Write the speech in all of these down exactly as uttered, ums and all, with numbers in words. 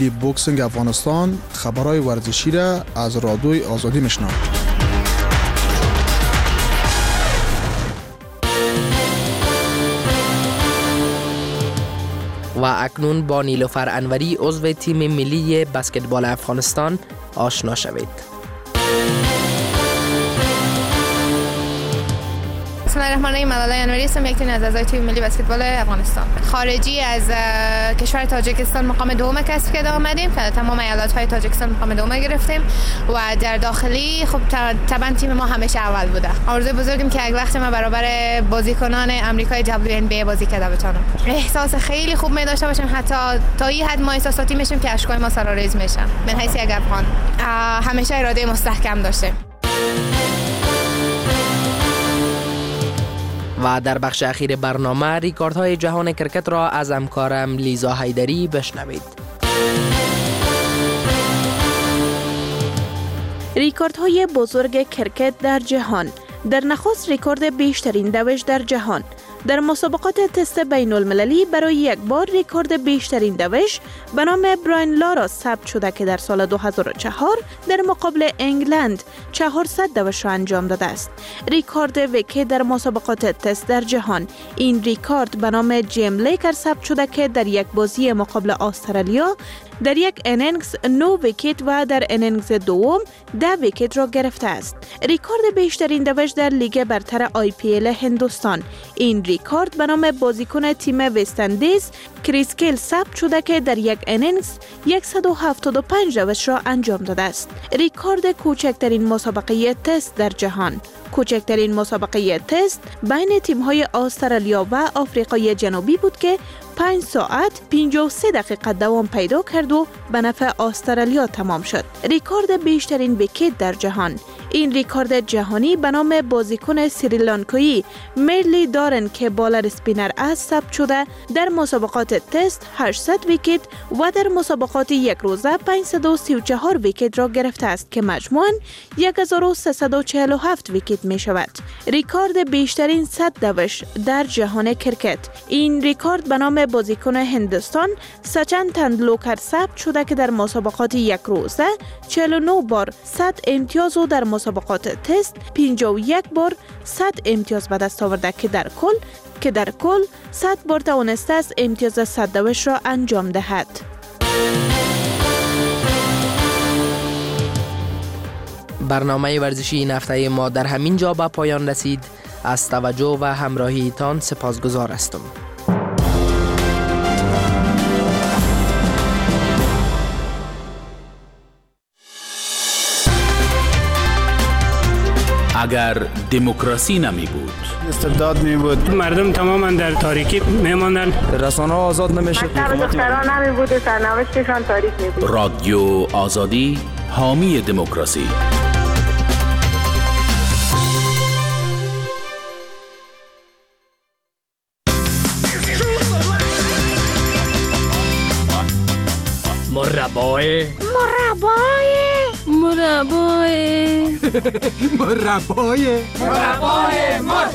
بوکسینگ افغانستان خبرهای ورزشی را از رادیوی آزادی میشنوید. و اکنون با نیلوفر انوری عضو تیم ملی بسکتبال افغانستان آشنا شوید. بسم الله الرحمن الرحیم. ملال انوری هستم، یک از اعضای تیم ملی بسکتبال افغانستان. خارجی از کشور تاجیکستان مقام دوم کسب کرده آمدیم. تمام ایالت‌های تاجیکستان مقام دوم گرفتیم و در داخلی خب طبعا تیم ما همیشه اول بوده. آرزوی بزرگم که یک وقت ما برابر بازیکنان آمریکای دبلیو ان بی ای بازی کرده بتونم. احساس خیلی خوب می داشته باشم، حتی تا این حد ما احساساتی میشیم که اشکای ما سرریز میشن. من حیث یک افغان همیشه اراده مستحکم داشتیم. و در بخش اخیر برنامه ریکاردهای جهان کرکت را از همکارم لیزا حیدری بشنوید. ریکاردهای بزرگ کرکت در جهان. در نخست ریکارد بیشترین دوش در جهان. در مسابقات تست بین المللی برای یک بار ریکارد بیشترین دوش به نام براین لارا ثبت شده که در سال دو هزار و چهار در مقابل انگلند چهارصد دوش را انجام داده است. ریکارد ویکت در مسابقات تست در جهان. این ریکارد به نام جیم لیکر ثبت شده که در یک بازی مقابل استرالیا در یک انینگز نو ویکت و در انینگز دوم ده ویکت را گرفته است. ریکارد بیشترین دوش در لیگ برتر آی پی ال هندوستان. این ریکارد به نام بازیکن تیم وست اندیز کریس گیل ثبت شده که در یک انینگز صد و هفتاد و پنج دوش را انجام داده است. ریکارد کوچکترین مسابقه تست در جهان. کوچکترین مسابقه تست بین تیم‌های استرالیا و آفریقای جنوبی بود که پنج ساعت پنجاه و سه دقیقه دوام پیدا کرد و به نفع استرالیا تمام شد. ریکارد بیشترین ویکت در جهان. این ریکارد جهانی به نام بازیکن سریلانکایی مرلی دارن که بالر اسپینر است ثبت شده. در مسابقات تست هشتصد ویکت و در مسابقات یک روزه پانصد و سی و چهار ویکت را گرفته است که مجموعاً هزار و سیصد و چهل و هفت ویکت می شود. ریکارد بیشترین صد دوش در جهان کرکت. این ریکارد به نام بازیکن هندوستان سچن تندولکر ثبت شده که در مسابقات یک روزه چهل و نه بار صد امتیاز و در مسابقات تست پنجاه و یک بار صد امتیاز به دست آورده که در کل که در کل صد بار توانسته است امتیاز صد دوش را انجام دهد. برنامه ورزشی این هفته ما در همین جا به پایان رسید. از توجه و همراهیتان سپاسگزار هستم. اگر دموکراسی نمی بود، استبداد می بود، مردم تماما در تاریکی می ماندن، رسانه ها آزاد نمی شد، دختران نمی بود، سرنوشتشان تاریک می بود. رادیو آزادی حامی دموکراسی. مربای مربای مربای مربای مربای مرد.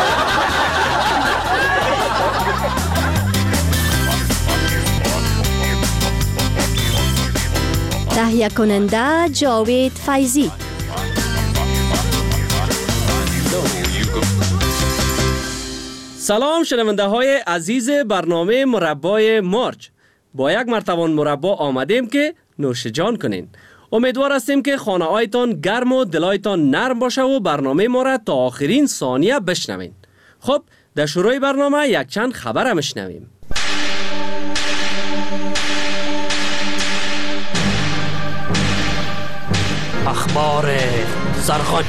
تهیه کننده جاوید فیضی. سلام شنونده های عزیز برنامه مربای مارچ. با یک مرتبه مربا آمدیم که نوش جان کنین. امیدوار هستیم که خانه هایتان گرم و دلایتان نرم باشه و برنامه ما را تا آخرین ثانیه بشنوین. خب در شروع برنامه یک چند خبر هم شنویم. اخبار سرخوش.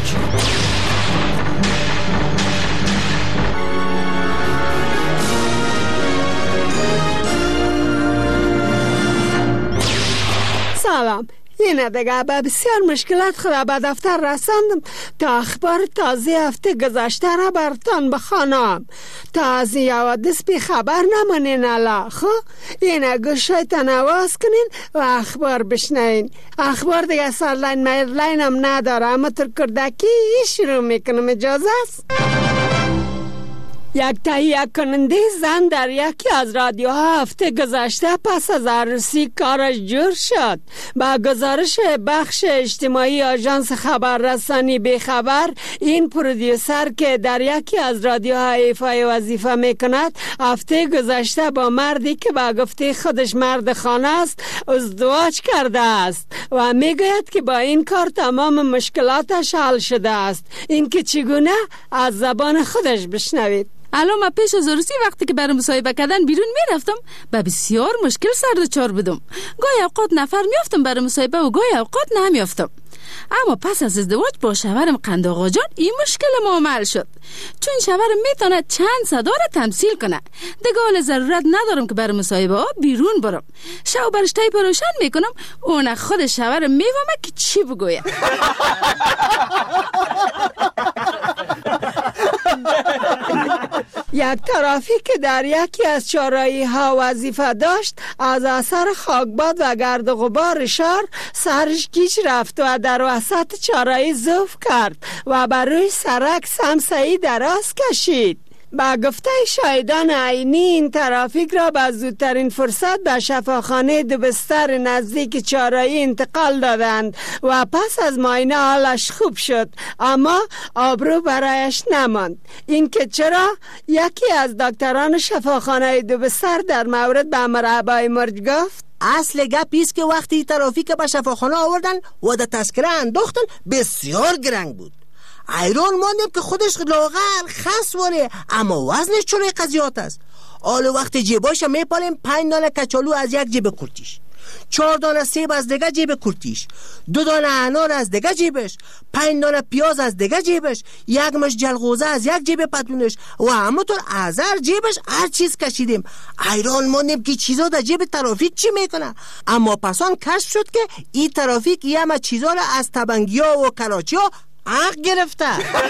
سلام. این دیگه به بسیار مشکلات خود به دفتر رساندم تا اخبار تازه هفته گذشته را برتان بخوانم تا از یه حوادث بی خبر نمانین. الا خب این گوشایتان آواز کنین و اخبار بشنین. اخبار دیگه سرلاین میرلاین هم نداره، اما تر کردکی شروع میکنم. اجازه است؟ یک تهیه کننده زن در یکی از رادیوها هفته گذشته پس از عروسی کارش جور شد. با گزارش بخش اجتماعی آژانس خبررسانی بیخبر، این پرودیوسر که در یکی از رادیوها ایفای وظیفه میکند هفته گذشته با مردی که با گفته خودش مرد خانه است ازدواج کرده است و میگوید که با این کار تمام مشکلاتش حل شده است. این که چگونه از زبان خودش بشنوید. الان من پیش از عروسی وقتی که برای مصاحبه کردن بیرون میرفتم با بسیار مشکل سر دچار بودم. گاهی اوقات نفر میافتم برای مصاحبه و گاهی اوقات نمیافتم. اما پس از ازدواج با شوهرم قند آقا جان این مشکل معامل شد، چون شوهرم میتونه چند صدا را تمثیل کنه. دیگه حال ضرورت ندارم که برای مصاحبه ها بیرون برم. شو برش تایپ روشن میکنم، اون خود شوهرم میفهمه که چی بگویم. یک ترافیک که در یکی از چهارراهی ها وظیفه داشت از اثر خاکباد و گرد و غبار شهر سرش گیج رفت و در وسط چهارراهی ضعف کرد و بر روی سرک سمسعی دراز کشید. با گفته شاهدان عینی این ترافیک را به زودترین فرصت به شفاخانه دو بستر نزدیک چهارراهی انتقال دادند و پس از معاینه حالش خوب شد، اما آبرو برایش نماند. این که چرا؟ یکی از دکتران شفاخانه دو بستر در مورد به مرحبای مرج گفت اصل گپیست که وقتی ترافیک به شفاخانه آوردن و در تذکره انداختن بسیار گرنگ بود. ایران ماندیم که خودش لاغر خس واره، اما وزنش چون قضیات است. حالا وقتی جیباش میپالیم پنج دانه کچالو از یک جیب کرتیش، چهار دانه سیب از دیگه جیب کرتیش، دو دانه انار از دیگه جیبش، پنج دانه پیاز از دیگه جیبش، یک مش جلغوزه از یک جیب پتونش و همونطور از هر جیبش هر چیز کشیدیم. ایران ماندیم که چیزا در جیب ترافیک چی میکنه. اما پسان کشف شد که این ترافیک یه همه چیزا را از تبنگیا و کراچی ها حق گرفته.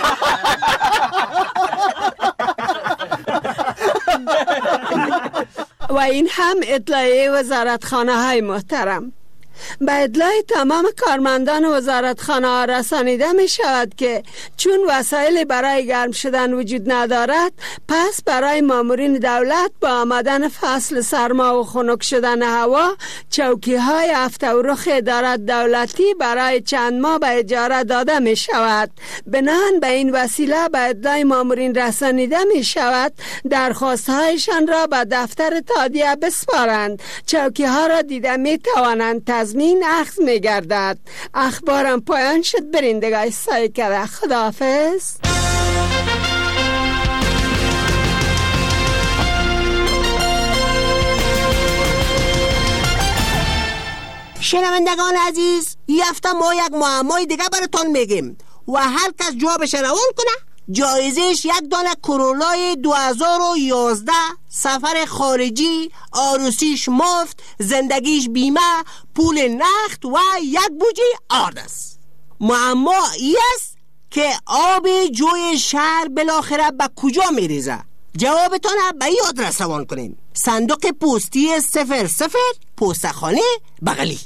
و این هم اطلاعیه وزارتخانه های محترم. به اطلاع تمام کارمندان وزارتخانه ها رسانیده می شود که چون وسایل برای گرم شدن وجود ندارد، پس برای مامورین دولت با آمدن فصل سرما و خنک شدن هوا چوکی های هفته و رخ ادارت دولتی برای چند ماه به اجاره داده می شود. بنان به این وسیله به اطلاع مامورین رسانیده می شود درخواست هایشان را به دفتر تادیه بسپارند. چوکی ها را دیده می توانند تضمین اخذ می گردد. اخبارم پایان شد. برندگاه سایه کرده. خداحافظ. شنوندگان عزیز، این هفته ما یک معمای دیگه براتون میگیم و هر کس جوابش روان کنه جایزش یک دانه کرولای دو هزار و یازده، سفر خارجی، عروسیش مفت، زندگیش بیمه، پول نقد و یک بوجه آرد است. معما ای است که آب جوی شهر بالاخره به کجا میریزه؟ جوابتان به این آدرس روان کنین: صندوق پستی صفر صفر، پستخانه بغلی.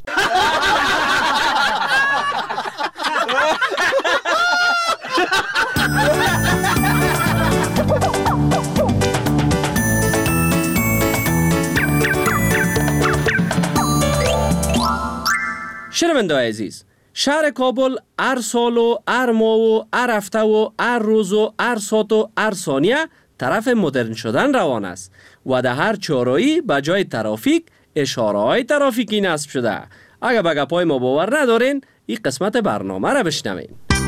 شنونده‌های عزیز، شهر کابل هر سال و هر ماه و هر هفته و هر روز و هر ساعت و هر ثانیه طرف مدرن شدن روان است و در هر چهارراهی به جای ترافیک اشاره‌های ترافیکی نصب شده. اگر به گپای ما باور ندارین، این قسمت برنامه را بشنوین.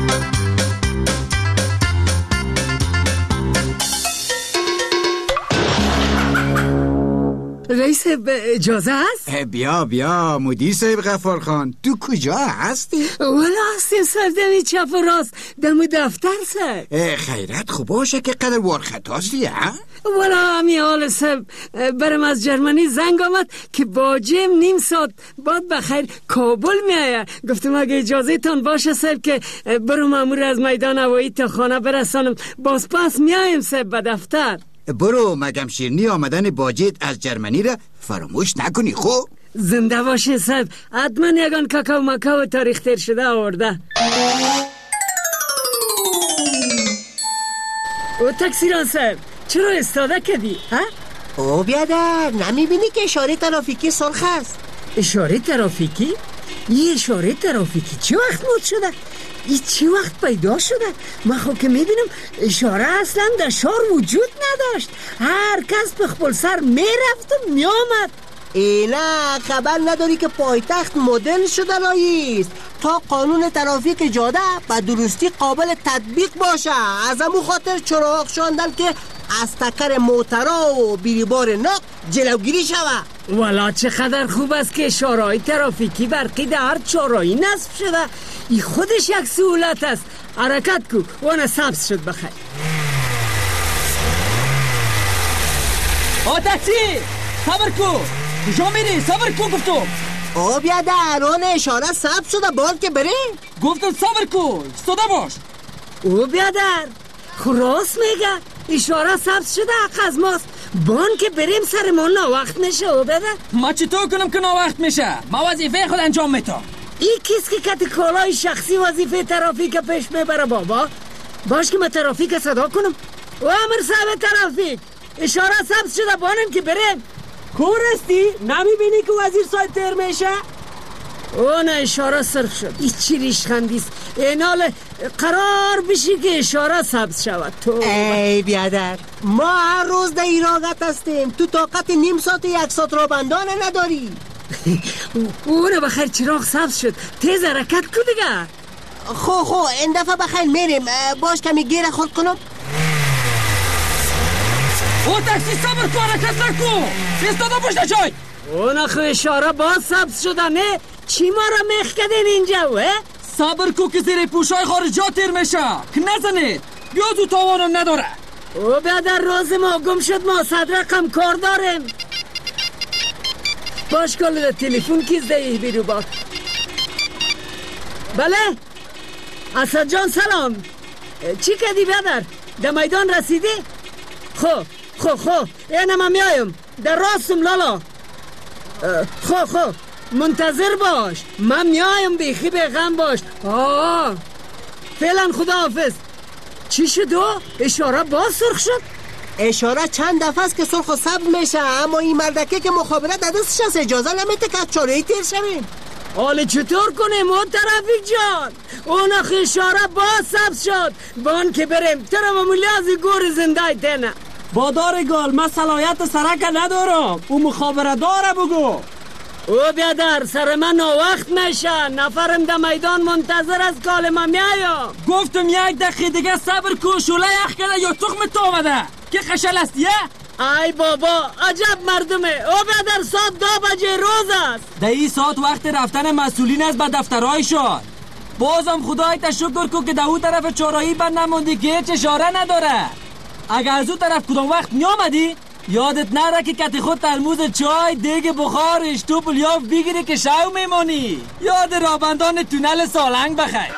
رئیس اجازه هست؟ بیا بیا مدیر صاحب غفار خان، تو کجا هستی؟ والا هستیم سردمی چپ و راست دم دفتر سر. خیرت خوب باشه که قدر وارخط هستی ها؟ والا همی حال سب برم از جرمنی زنگ آمد که با جیم نیم ساعت بعد بخیر کابل می آید. گفتم اگه اجازه تان باشه سب که برو مامور از میدان هوایی تا خانه برسانم، باز پس می آیم سب به دفتر. برو مگم شیرنی آمدن باجت از جرمنی را فراموش نکنی. خوب زنده باشه صاحب، حتما یگان کاکاو مکاو تاریخ تیر شده آورده. او تکسیران صاحب، چرا استاده کردی؟ ها؟ او بیادر نمیبینی که اشاره ترافیکی سرخ است؟ اشاره ترافیکی؟ این اشاره ترافیکی چه وقت مود شده؟ این چه وقت پیدا شده؟ من خب که میبینم اشاره اصلا در شهر وجود نداشت. هر کس به خپل سر میرفت و میامد. اینا خبر نداری که پایتخت مدل شده راییست تا قانون ترافیک جاده به درستی قابل تطبیق باشه. از همون خاطر چراغ شاندن که از تکر موترا و بیریبار نق جلوگیری شود. والا چقدر خوب است که اشاره‌های ترافیکی برقی در هر چهارراهی نصب شده. این خودش یک سهولت است. حرکت کو وانا سبز شد بخیر. آ تاکسی صبر کو، کجا میری؟ صبر کو گفتم. او بیادر اون اشاره سبز شده باید که بری. گفتم صبر کو، ایستاده باش. او بیادر خراس میگه اشاره سبز شده حق از ماست. بان که بریم سرمون ناوقت میشه. او بیادر ما چطور کنم که ناوقت میشه؟ ما وظیفه خود انجام میتم. این کس که کت کالای شخصی وظیفه ترافیک پیش میبره بابا. باش که من ترافیک صدا کنم. و امر صاحب ترافیک اشاره سبز شده بانم که بریم. کورستی؟ نمیبینی که وزیر صاحب تر میشه؟ اون اشاره صرف شد. این چی ریشخندیست؟ اینال قرار بشی که اشاره سبز شود. تو ای بیادر ما هر روز در ایراقت هستیم. تو طاقت نیم ساعت یک ساعت را بندانه نداری. اونه بخیر چراغ سبز شد. تیز حرکت کن دیگه. خو خو این دفعه بخیر میریم. باش کمی گیر خود کنم. او تاکسی صبر کن، حرکت نکن. ایستاده باش نجای. اون خو اشاره باز سبز شده نه؟ چی ما را میخ کردین اینجا وه؟ صبر کن که زیر پوشای خارجا تیر میشه. نزنید بیا تو تاوانم نداره. او بیادر راز ما گم شد. ما صد رقم کار داریم. باش کل تلفن کیز دیه بیرو با. بله اسد جان سلام. چی کردی بیادر؟ در میدان رسیدی؟ خو خو خو اینم هم میایم در راستم لالا. خو خو منتظر باش من میایم. بیخی به غم باش. آه فعلا خدا حافظ. چی شد؟ اشاره باز سرخ شد. اشاره چند دفعه است که سرخ و سبز میشه، اما این مردکه که مخابرت دستش از اجازه نمیده که چاره‌ای تیر شویم. حالا چطور کنیم اون ترافیک جان؟ اون اخی اشاره باز سبز شد. بان که بریم ترم ملیازی گور زنده تنه. بادار گال من صلاحیت سرک ندارم. او مخابره داره بگو. او بیادر سر من وقت میشه. نفرم در میدان منتظر از کال من میایم. گفتم یک دقیقه دیگه صبر کن. شوله یخ کرده یا تخم تو آمده که خشل است یه؟ ای بابا عجب مردمه. او بیادر ساعت دو بجه روز است. در این ساعت وقت رفتن مسئولین است به دفترهایشان. بازم خدای تشکر کن که در اون طرف چهارراهی بند نموندی که هیچ اشاره نداره. اگر از اون طرف کدام وقت میامدی یادت نره که کتی خود ترموز چای دیگ بخارش تو پلیاف بگیری که شو میمانی. یاد رابندان تونل سالنگ بخیر.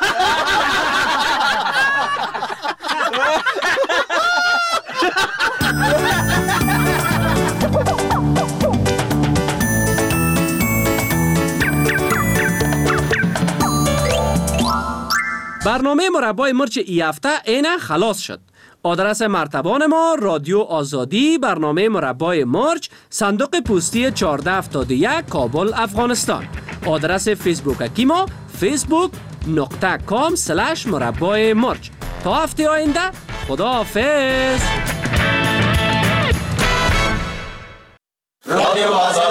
برنامه مربای مرچ ای هفته اینه خلاص شد. آدرس مرتبان ما رادیو آزادی، برنامه مربای مرچ، صندوق پستی چهارده هفتاد و یک، کابل، افغانستان. آدرس فیسبوک اکی ما فیسبوک نقطه کام سلش مربای مرچ. تا هفته آینده خدا حافظ. رادیو آزادی.